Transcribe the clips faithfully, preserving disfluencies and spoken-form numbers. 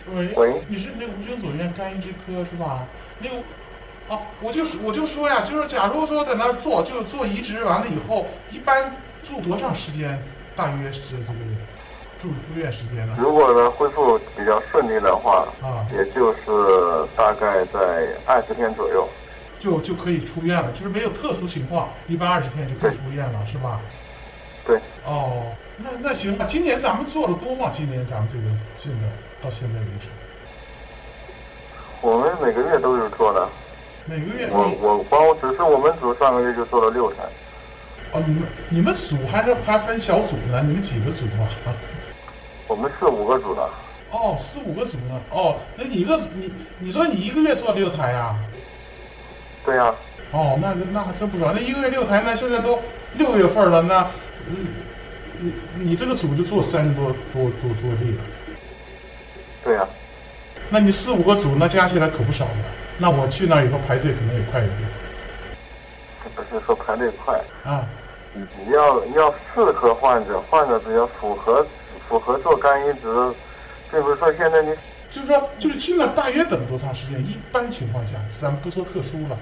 喂， 喂， 你是那个吴军总院肝移植科是吧？那个，啊，我就是我就说呀，就是假如说在那儿做，就做移植完了以后，一般住多长时间？大约是这个住住院时间呢？ 如果呢恢复比较顺利的话， 啊， 也就是大概在二十天左右。 就就可以出院了，就是没有特殊情况，一般二十天就可以出院了，是吧？ 对。 哦，那那行吧。今年咱们做的多吗？今年咱们这个现在到现在为止， 我们每个月都有做的。 每个月我我光只是我们组上个月就做了六台。 哦，你们你们组还是还分小组呢？你们几个组啊？ 我们四五个组的。 哦，四五个组呢。哦，那你一个你你说你一个月做六台呀、啊？ 对呀、啊。 哦，那那还真不少。那一个月六台，那现在都六月份了，那你你你这个组就做三十多多多多例了。 对呀、啊。 那你四五个组，那加起来可不少了。那我去那儿以后排队可能也快一点。 不是说排队快啊， 你要要适合患者，患者只要符合符合做肝移植，并不是说现在你就是说就是去那儿大约等多长时间？一般情况下，咱们不说特殊了。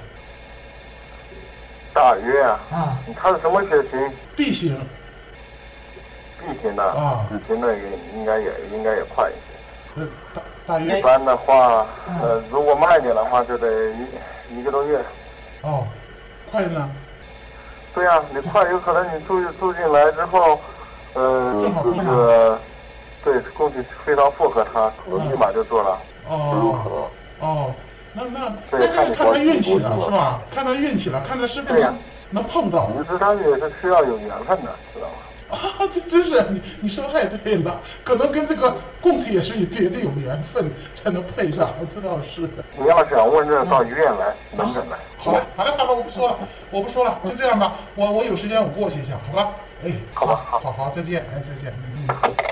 大约啊， 啊， 他是什么血型 ？B 型。 B 型的啊 ，B 型的也应该也应该也快一些。 呃，大大约。 一般的话，呃，如果慢一点的话，就得一一个多月。 哦，快呢？ 对呀、啊，你快有可能你住住进来之后，呃，这个对供体非常符合他，立马就做了。 哦哦，那那那对， 就是看他运气了，是吧？看他运气了，看他是不是能能碰到。 移植它也是需要有缘分的，知道吗？ 啊，这真是你你说太对了，可能跟这个供体也是也得有缘分才能配上，这倒是。 你要想问这，到医院来门诊来。 好了好了好了，我不说了，我不说了，就这样吧。我我有时间我过去一下，好吧？哎， 好吧， 好好好，再见，哎，再见。嗯。